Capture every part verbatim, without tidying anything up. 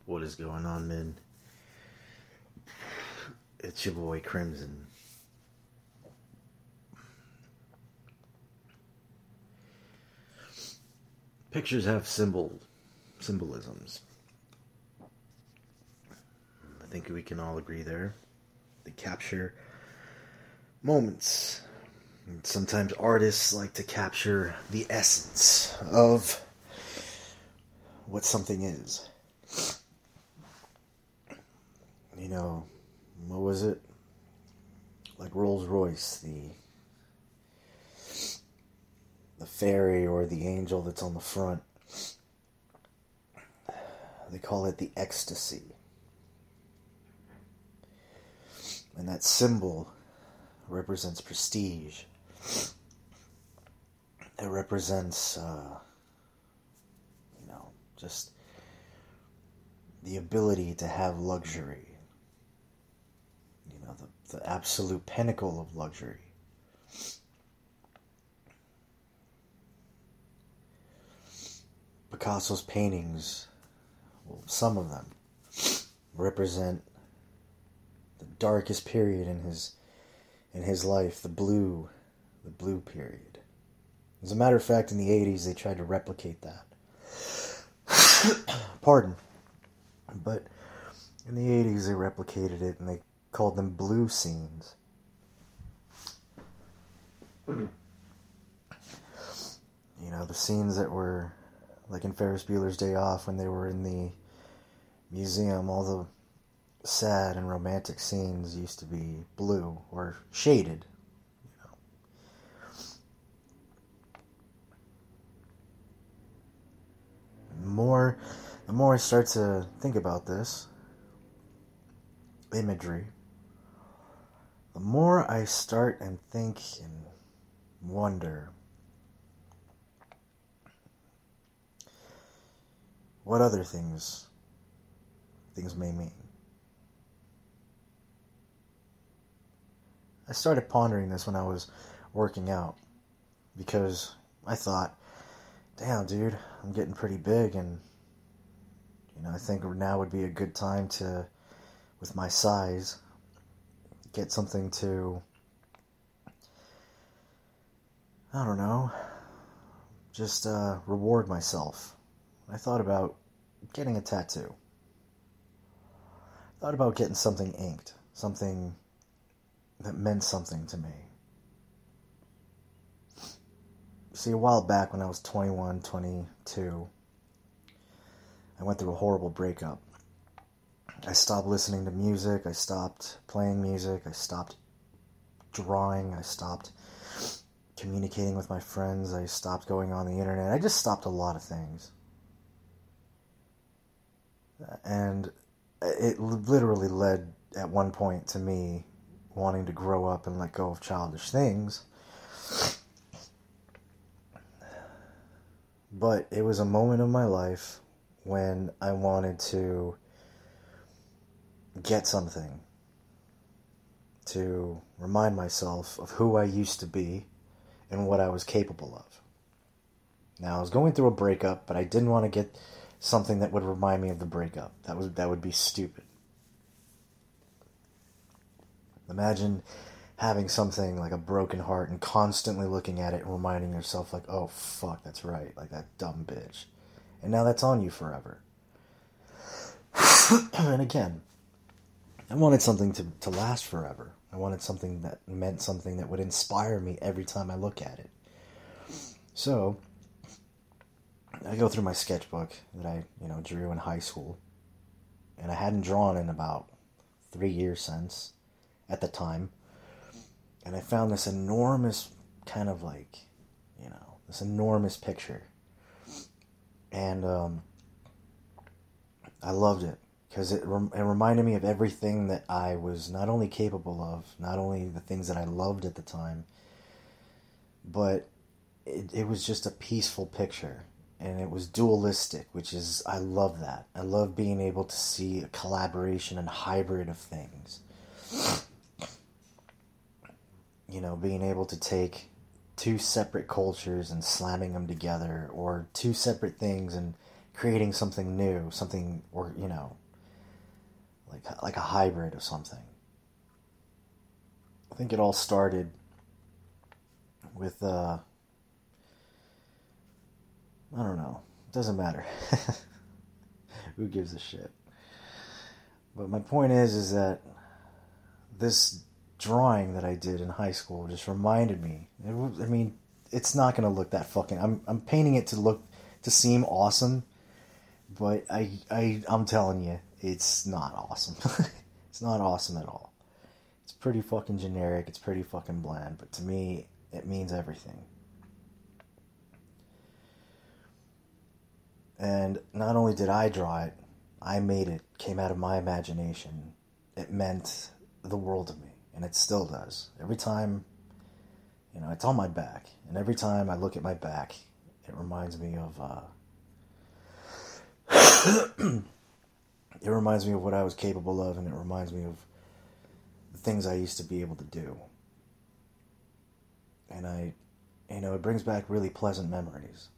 What is going on, men? It's your boy Crimson. Pictures have symbol symbolisms. I think we can all agree there. They capture moments. And sometimes artists like to capture the essence of what something is. You know, what was it? Like Rolls-Royce, the the fairy or the angel that's on the front. They call it the ecstasy. And that symbol represents prestige. It represents, uh, you know, just the ability to have luxury. You know, the, the absolute pinnacle of luxury. Picasso's paintings, well, some of them, represent the darkest period in his in his life, the blue, the blue period. As a matter of fact, in the eighties, they tried to replicate that. Pardon. But in the eighties, they replicated it, and they called them blue scenes. You know, the scenes that were, like in Ferris Bueller's Day Off, when they were in the museum, all the sad and romantic scenes used to be blue or shaded, you know. The more, the more I start to think about this imagery, the more I start and think and wonder what other things things may mean. I started pondering this when I was working out, because I thought, damn, dude, I'm getting pretty big, and, you know, I think now would be a good time to, with my size, get something to, I don't know, just uh, reward myself. I thought about getting a tattoo. I thought about getting something inked, something that meant something to me. See, a while back when I was twenty-one, twenty-two, I went through a horrible breakup. I stopped listening to music, I stopped playing music, I stopped drawing, I stopped communicating with my friends, I stopped going on the internet, I just stopped a lot of things. And it literally led at one point to me wanting to grow up and let go of childish things. But it was a moment of my life when I wanted to get something to remind myself of who I used to be and what I was capable of. Now, I was going through a breakup, but I didn't want to get something that would remind me of the breakup. That was that would be stupid. Imagine having something like a broken heart and constantly looking at it and reminding yourself, like, oh, fuck, that's right, like that dumb bitch. And now that's on you forever. And again, I wanted something to, to last forever. I wanted something that meant something that would inspire me every time I look at it. So I go through my sketchbook that I, you know, drew in high school. And I hadn't drawn in about three years since, at the time. And I found this enormous kind of like, you know, this enormous picture. And um, I loved it, because it, rem- it reminded me of everything that I was not only capable of, not only the things that I loved at the time, but it, it was just a peaceful picture. And it was dualistic, which is, I love that. I love being able to see a collaboration and hybrid of things. You know, being able to take two separate cultures and slamming them together, or two separate things and creating something new, something, or, you know, like like a hybrid of something. I think it all started with, uh, I don't know, it doesn't matter. Who gives a shit? But my point is, is that this drawing that I did in high school just reminded me. It was, I mean, it's not going to look that fucking... I'm I'm painting it to look, to seem awesome, but I, I, I'm telling you, it's not awesome. It's not awesome at all. It's pretty fucking generic, it's pretty fucking bland, but to me, it means everything. And not only did I draw it, I made it, came out of my imagination. It meant the world to me, and it still does. Every time, you know, it's on my back, and every time I look at my back, it reminds me of, uh, it reminds me of what I was capable of, and it reminds me of the things I used to be able to do. And I, you know, it brings back really pleasant memories.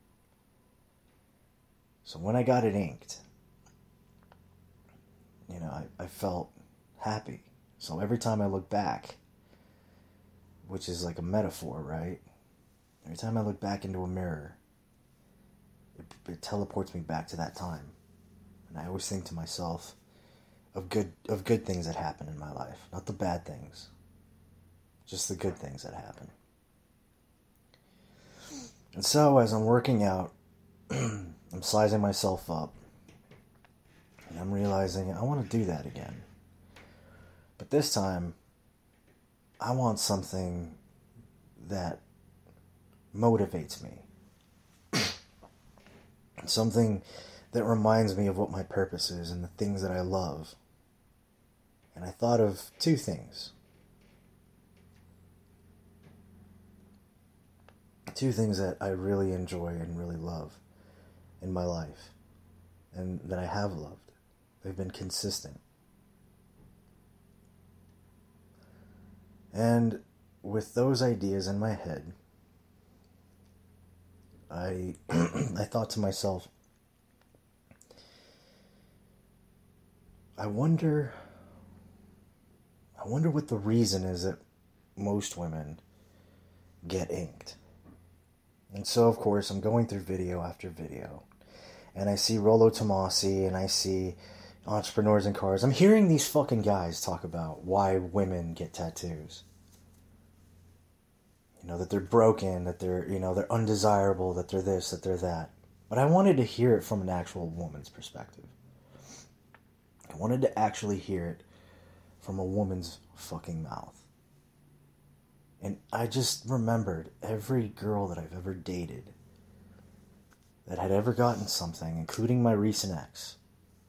So when I got it inked, you know, I, I felt happy. So every time I look back, which is like a metaphor, right? Every time I look back into a mirror, it, it teleports me back to that time. And I always think to myself of good of good things that happen in my life. Not the bad things. Just the good things that happen. And so as I'm working out, I'm sizing myself up. And I'm realizing I want to do that again. But this time, I want something that motivates me. Something that reminds me of what my purpose is and the things that I love. And I thought of two things. Two things that I really enjoy and really love in my life. And that I have loved. They've been consistent. And with those ideas in my head, I I thought to myself, I wonder I wonder what the reason is that most women get inked. And so, of course, I'm going through video after video. And I see Rollo Tomasi, and I see Entrepreneurs in Cars. I'm hearing these fucking guys talk about why women get tattoos. You know, that they're broken, that they're, you know, they're undesirable, that they're this, that they're that. But I wanted to hear it from an actual woman's perspective. I wanted to actually hear it from a woman's fucking mouth. And I just remembered every girl that I've ever dated that had ever gotten something, including my recent ex.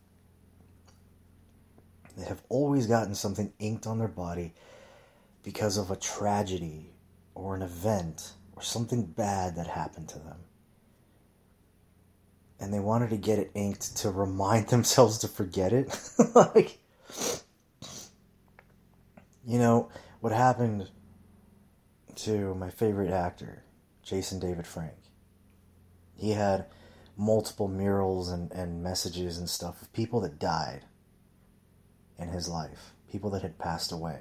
They have always gotten something inked on their body because of a tragedy or an event or something bad that happened to them. And they wanted to get it inked to remind themselves to forget it. Like, you know, what happened to my favorite actor, Jason David Frank. He had multiple murals and, and messages and stuff of people that died in his life. People that had passed away.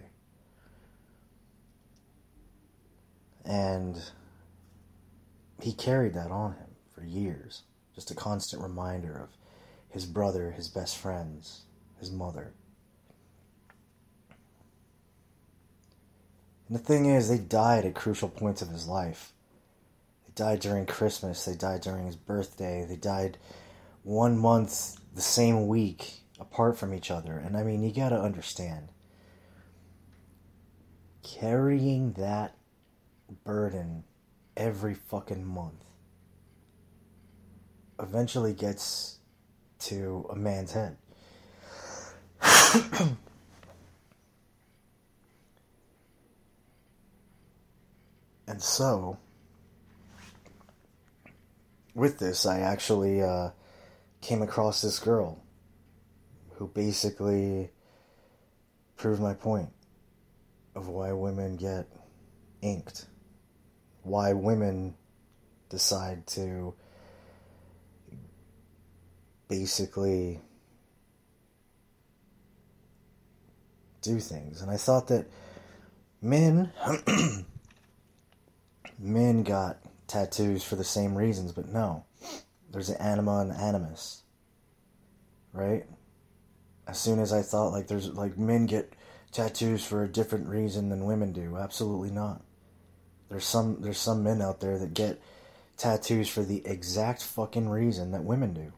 And he carried that on him for years. Just a constant reminder of his brother, his best friends, his mother. And the thing is, they died at crucial points of his life. They died during Christmas. They died during his birthday. They died one month, the same week, apart from each other. And I mean, you gotta understand. Carrying that burden every fucking month eventually gets to a man's head. And so, with this, I actually uh, came across this girl who basically proved my point of why women get inked. Why women decide to basically do things. And I thought that men men got tattoos for the same reasons, but no. There's an anima and animus. Right? As soon as I thought like there's like men get tattoos for a different reason than women do, absolutely not. There's some there's some men out there that get tattoos for the exact fucking reason that women do.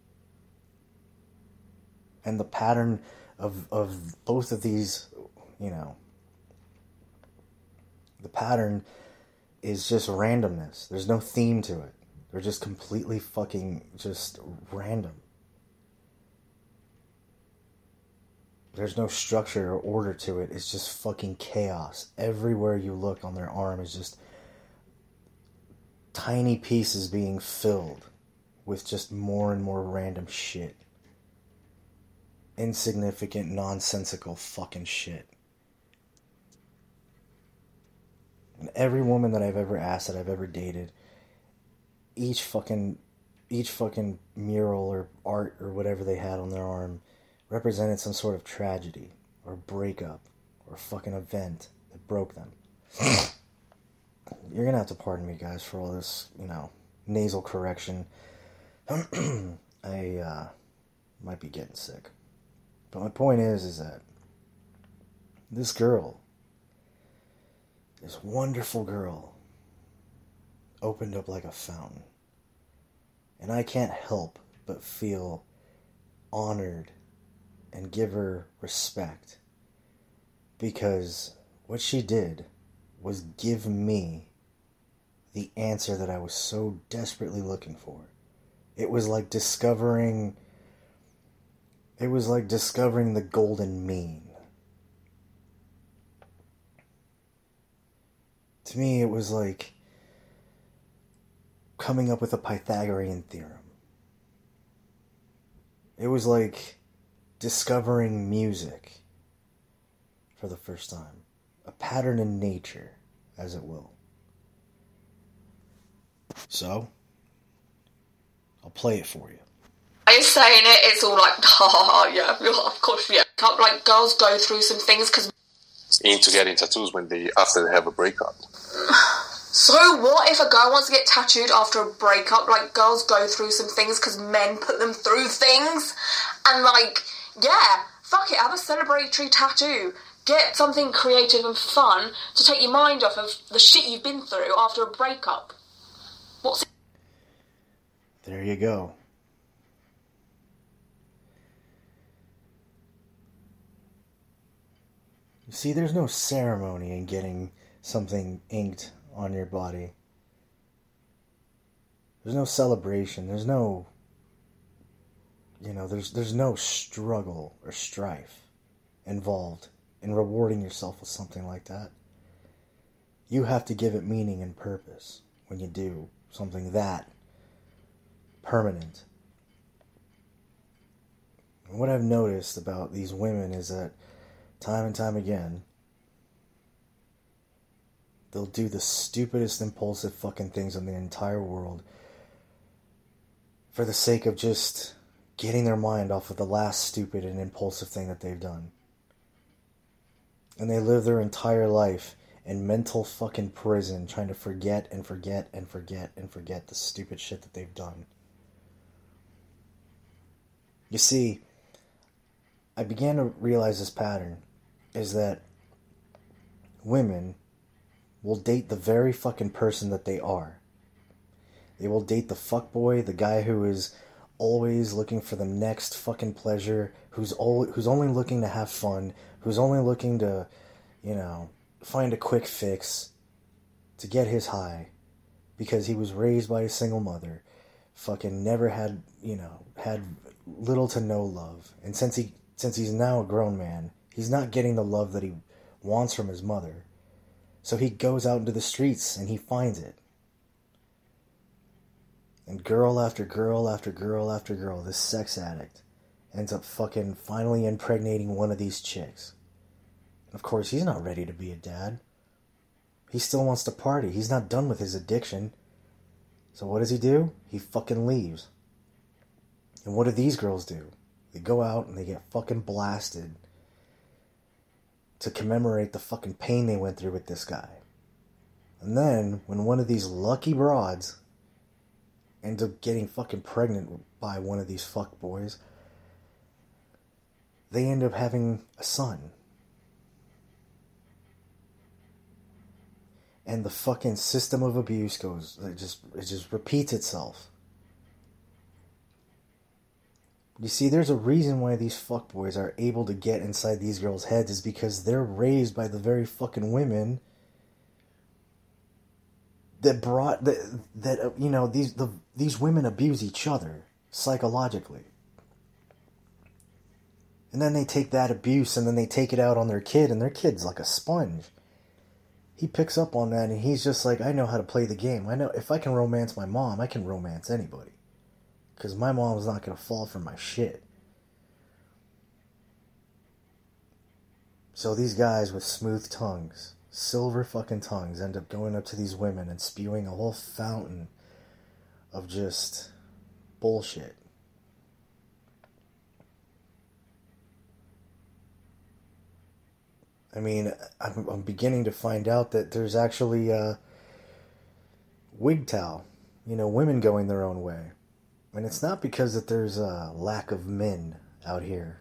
And the pattern of of both of these, you know, the pattern is just randomness. There's no theme to it. They're just completely fucking just random. There's no structure or order to it. It's just fucking chaos. Everywhere you look on their arm is just tiny pieces being filled with just more and more random shit. Insignificant, nonsensical fucking shit. And every woman that I've ever asked, that I've ever dated, each fucking, each fucking mural or art or whatever they had on their arm represented some sort of tragedy or breakup or fucking event that broke them. You're gonna have to pardon me, guys, for all this, you know, nasal correction. I uh, might be getting sick. But my point is, is that this girl, this wonderful girl, opened up like a fountain. And I can't help but feel honored and give her respect, because what she did was give me the answer that I was so desperately looking for. It was like discovering it was like discovering the golden mean. To me, it was like coming up with a Pythagorean theorem. It was like discovering music for the first time. A pattern in nature, as it will. So, I'll play it for you. Are you saying it? It's all like, ha yeah, yeah, of course, yeah. Like, girls go through some things because... into getting tattoos when they, after they have a breakup. So what if a girl wants to get tattooed after a breakup? Like, girls go through some things because men put them through things. And like, yeah, fuck it, have a celebratory tattoo. Get something creative and fun to take your mind off of the shit you've been through after a breakup. What's it? There you go. You see, there's no ceremony in getting something inked on your body. There's no celebration. There's no, you know, there's there's no struggle or strife involved in rewarding yourself with something like that. You have to give it meaning and purpose when you do something that permanent. And what I've noticed about these women is that time and time again, they'll do the stupidest, impulsive fucking things in the entire world for the sake of just getting their mind off of the last stupid and impulsive thing that they've done. And they live their entire life in mental fucking prison trying to forget and forget and forget and forget the stupid shit that they've done. You see, I began to realize this pattern is that women will date the very fucking person that they are. They will date the fuckboy, the guy who is always looking for the next fucking pleasure, who's all, who's only looking to have fun, who's only looking to, you know, find a quick fix to get his high because he was raised by a single mother, fucking never had, you know, had little to no love. And since he since he's now a grown man, he's not getting the love that he wants from his mother. So he goes out into the streets and he finds it. And girl after girl after girl after girl, this sex addict ends up fucking finally impregnating one of these chicks. Of course, he's not ready to be a dad. He still wants to party. He's not done with his addiction. So what does he do? He fucking leaves. And what do these girls do? They go out and they get fucking blasted to commemorate the fucking pain they went through with this guy. And then, when one of these lucky broads ends up getting fucking pregnant by one of these fuckboys, they end up having a son. And the fucking system of abuse goes, it just, it just repeats itself. You see, there's a reason why these fuckboys are able to get inside these girls' heads, is because they're raised by the very fucking women that brought that that you know these the these women abuse each other psychologically, and then they take that abuse and then they take it out on their kid, and their kid's like a sponge. He picks up on that and he's just like, I know how to play the game. I know if I can romance my mom, I can romance anybody, because my mom's not gonna fall for my shit. So these guys with smooth tongues, silver fucking tongues, end up going up to these women and spewing a whole fountain of just bullshit. I mean, I'm, I'm beginning to find out that there's actually uh, W G T O W, you know, women going their own way. And it's not because that there's a lack of men out here.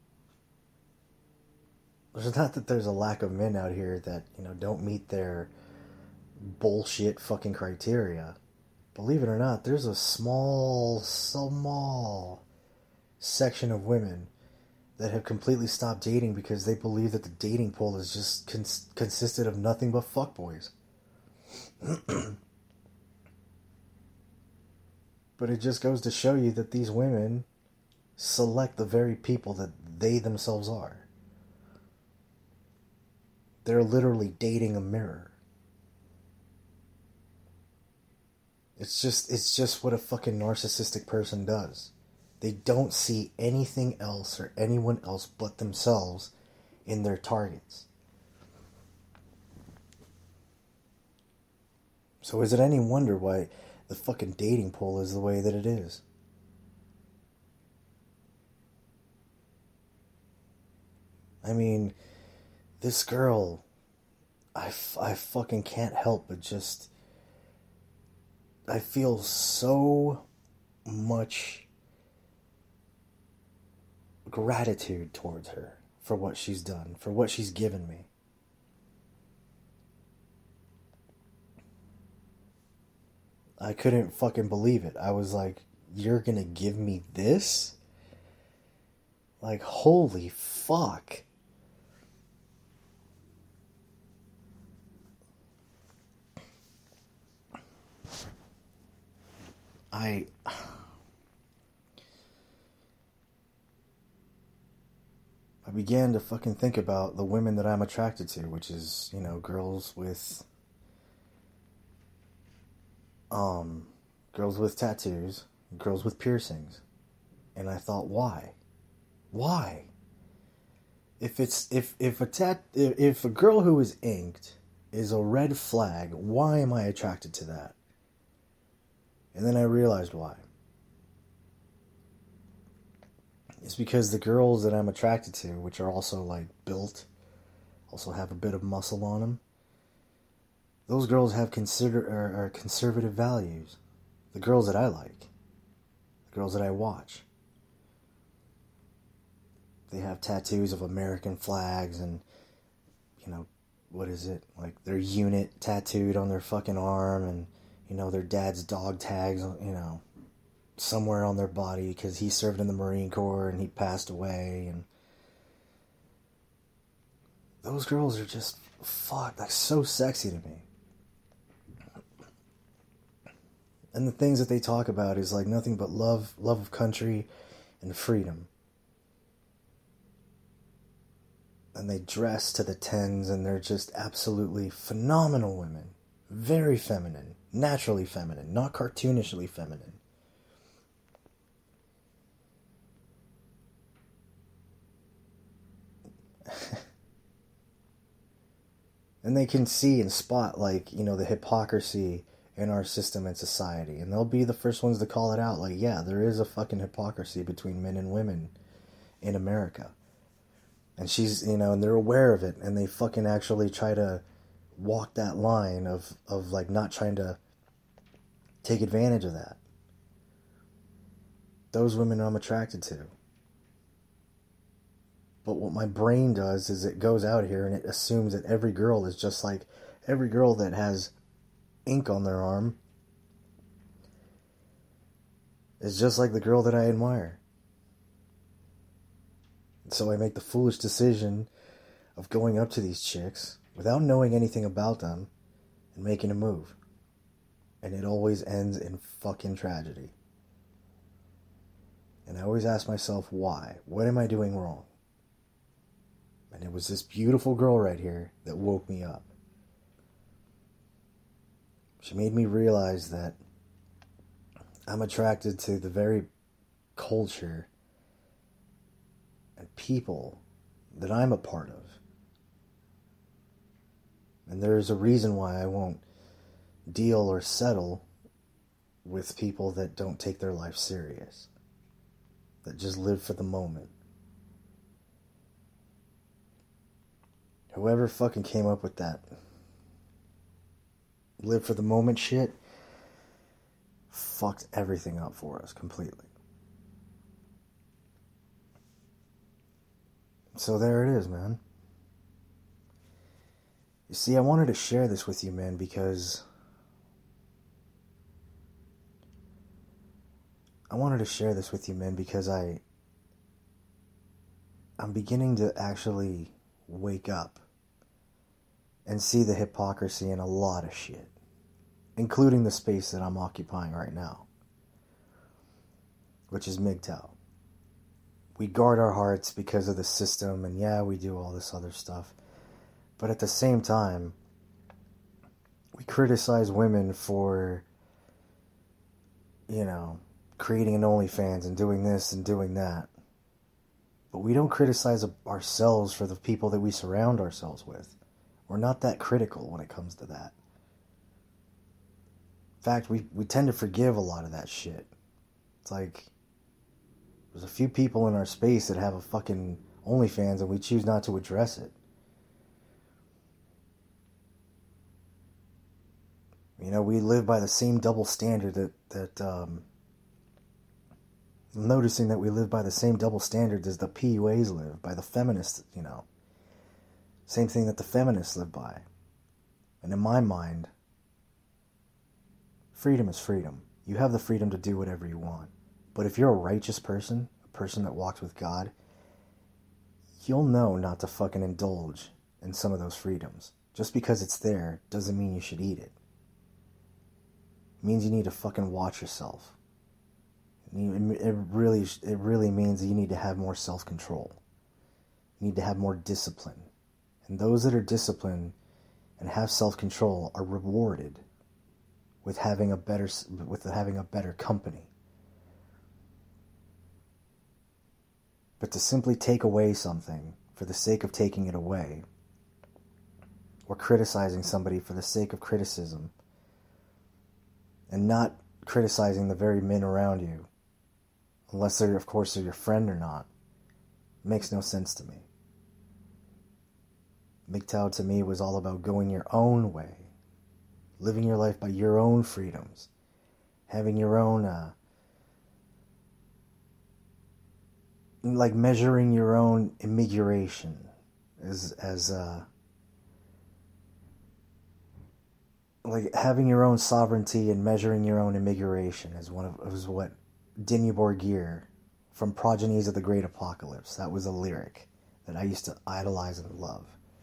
It's not that there's a lack of men out here that, you know, don't meet their bullshit fucking criteria. Believe it or not, there's a small, small section of women that have completely stopped dating because they believe that the dating pool is just cons- consisted of nothing but fuckboys. But it just goes to show you that these women select the very people that they themselves are. They're literally dating a mirror. It's just, it's just what a fucking narcissistic person does. They don't see anything else or anyone else but themselves in their targets. So is it any wonder why the fucking dating pool is the way that it is? I mean, this girl, I, I fucking can't help but just, I feel so much gratitude towards her for what she's done, for what she's given me. I couldn't fucking believe it. I was like, you're gonna give me this? Like, holy fuck. I... I began to fucking think about the women that I'm attracted to, which is, you know, girls with... Um, girls with tattoos, girls with piercings. And I thought, why? Why? If it's, if, if a tat, if, if a girl who is inked is a red flag, why am I attracted to that? And then I realized why. It's because the girls that I'm attracted to, which are also, like, built, also have a bit of muscle on them, those girls have consider are, are conservative values. The girls that I like, the girls that I watch, they have tattoos of American flags and, you know, what is it? Like, their unit tattooed on their fucking arm, and, you know, their dad's dog tags, you know, somewhere on their body because he served in the Marine Corps and he passed away. And those girls are just, fuck, like, so sexy to me. And the things that they talk about is like nothing but love, love of country and freedom. And they dress to the tens, and they're just absolutely phenomenal women. Very feminine, naturally feminine, not cartoonishly feminine. And they can see and spot, like, you know, the hypocrisy in our system and society. And they'll be the first ones to call it out. Like, yeah, there is a fucking hypocrisy between men and women in America. And she's, you know, and they're aware of it. And they fucking actually try to walk that line of, of like, not trying to take advantage of that. Those women I'm attracted to. But what my brain does is it goes out here and it assumes that every girl is just like, every girl that has ink on their arm is just like the girl that I admire. So I make the foolish decision of going up to these chicks without knowing anything about them and making a move. And it always ends in fucking tragedy. And I always ask myself, why? What am I doing wrong? And it was this beautiful girl right here that woke me up. She made me realize that I'm attracted to the very culture and people that I'm a part of. And there's a reason why I won't deal or settle with people that don't take their life serious. That just live for the moment. Whoever fucking came up with that live for the moment shit fucked everything up for us completely. So there it is, man. You see, I wanted to share this with you, man, because I wanted to share this with you, man, because I I'm beginning to actually wake up and see the hypocrisy in a lot of shit, including the space that I'm occupying right now, which is M G T O W. We guard our hearts because of the system, and yeah, we do all this other stuff. But at the same time, we criticize women for, you know, creating an OnlyFans and doing this and doing that. But we don't criticize ourselves for the people that we surround ourselves with. We're not that critical when it comes to that. In fact, we, we tend to forgive a lot of that shit. It's like, there's a few people in our space that have a fucking OnlyFans and we choose not to address it. You know, we live by the same double standard that, that um, I'm noticing that we live by the same double standard as the P U As live, by the feminists, you know. Same thing that the feminists live by. And in my mind, freedom is freedom. You have the freedom to do whatever you want. But if you're a righteous person, a person that walks with God, you'll know not to fucking indulge in some of those freedoms. Just because it's there doesn't mean you should eat it. It means you need to fucking watch yourself. It really, it really means that you need to have more self-control. You need to have more discipline. And those that are disciplined and have self-control are rewarded with having a better, with having a better company. But to simply take away something for the sake of taking it away, or criticizing somebody for the sake of criticism, and not criticizing the very men around you, unless they're, of course, they're your friend or not, makes no sense to me. M G T O W to me was all about going your own way, living your life by your own freedoms, having your own, uh, like measuring your own immigration, as, as, uh, like having your own sovereignty and measuring your own immigration is one of, is what Dimmu Borgir from Progenies of the Great Apocalypse, that was a lyric that I used to idolize and love.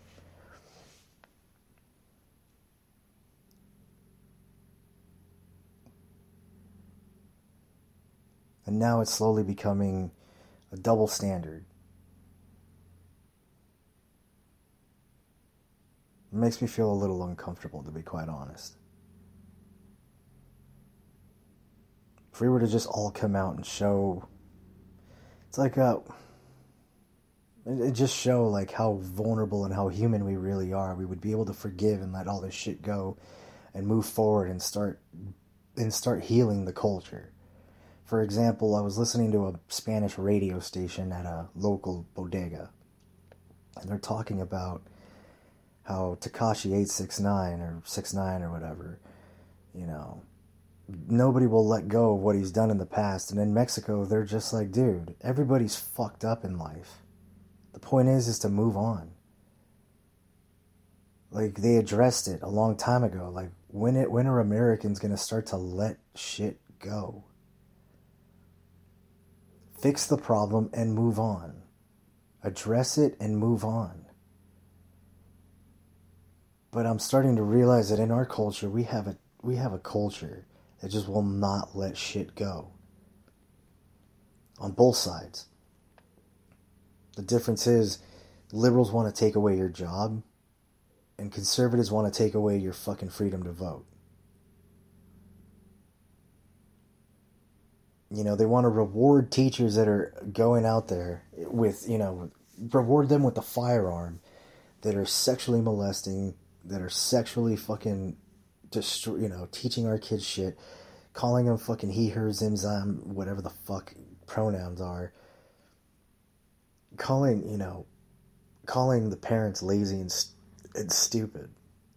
And now it's slowly becoming a double standard. It makes me feel a little uncomfortable, to be quite honest. If we were to just all come out and show, it's like a, it just show like how vulnerable and how human we really are, we would be able to forgive and let all this shit go and move forward and start and start healing the culture. For example, I was listening to a Spanish radio station at a local bodega, and they're talking about how Tekashi eight six nine or six nine or whatever, you know, nobody will let go of what he's done in the past. And in Mexico, they're just like, dude, everybody's fucked up in life. The point is, is to move on. Like, they addressed it a long time ago. Like, when it, when are Americans going to start to let shit go? Fix the problem and move on. Address it and move on. But I'm starting to realize that in our culture, we have a we have a culture that just will not let shit go. On both sides. The difference is, liberals want to take away your job, and conservatives want to take away your fucking freedom to vote. You know, they want to reward teachers that are going out there with, you know, reward them with a firearm, that are sexually molesting, that are sexually fucking, destroy, you know, teaching our kids shit, calling them fucking he, her, zim, zam, whatever the fuck pronouns are, calling, you know, calling the parents lazy and, st- and stupid.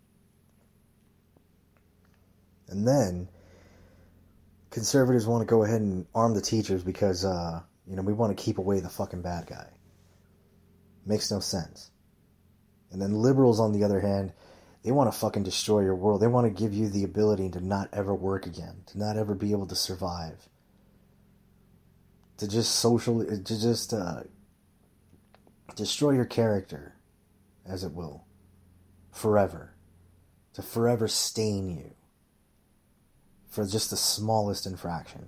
And then conservatives want to go ahead and arm the teachers because, uh, you know, we want to keep away the fucking bad guy. Makes no sense. And then liberals, on the other hand, they want to fucking destroy your world. They want to give you the ability to not ever work again, to not ever be able to survive, to just socially, to just uh, destroy your character, as it will, forever, to forever stain you for just the smallest infraction.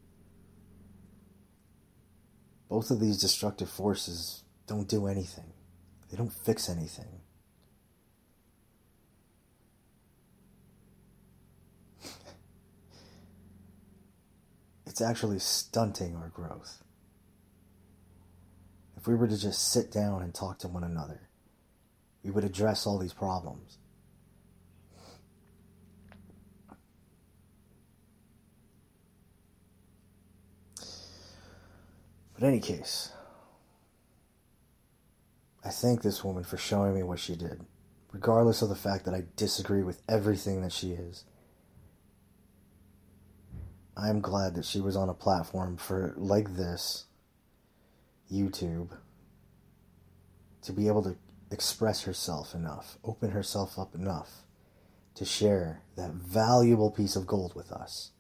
Both of these destructive forces don't do anything. They don't fix anything. It's actually stunting our growth. If we were to just sit down and talk to one another, we would address all these problems. But in any case, I thank this woman for showing me what she did, regardless of the fact that I disagree with everything that she is. I am glad that she was on a platform for like this, YouTube, to be able to express herself enough, open herself up enough to share that valuable piece of gold with us.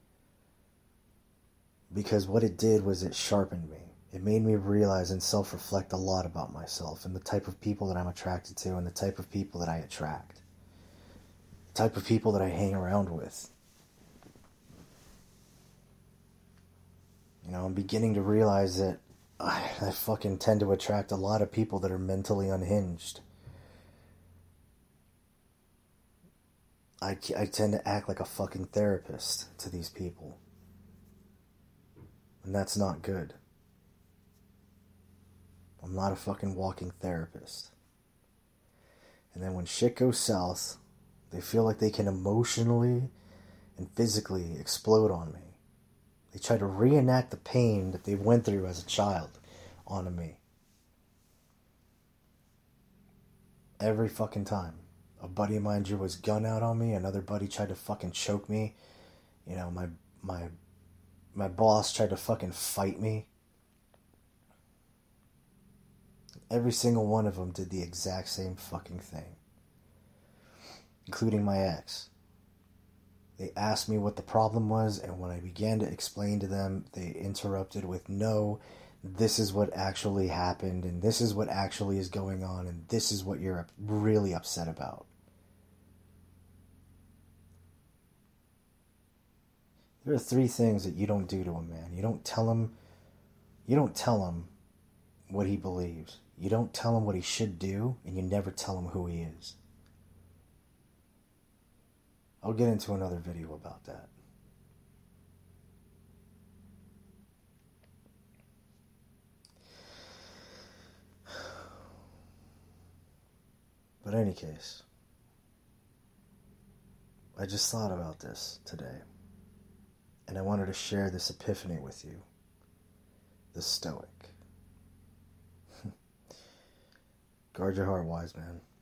Because what it did was it sharpened me. It made me realize and self-reflect a lot about myself and the type of people that I'm attracted to and the type of people that I attract. The type of people that I hang around with. You know, I'm beginning to realize that I, I fucking tend to attract a lot of people that are mentally unhinged. I, I tend to act like a fucking therapist to these people. And that's not good. I'm not a fucking walking therapist. And then when shit goes south, they feel like they can emotionally and physically explode on me. They try to reenact the pain that they went through as a child onto me. Every fucking time. A buddy of mine drew his gun out on me. Another buddy tried to fucking choke me. You know, my my my boss tried to fucking fight me. Every single one of them did the exact same fucking thing. Including my ex. They asked me what the problem was, and when I began to explain to them, they interrupted with, no, this is what actually happened, and this is what actually is going on, and this is what you're really upset about. There are three things that you don't do to a man. You don't tell him, you don't tell him what he believes. You don't tell him what he should do, and you never tell him who he is. I'll get into another video about that. But in any case, I just thought about this today. And I wanted to share this epiphany with you. The Stoic. Guard your heart, wise man.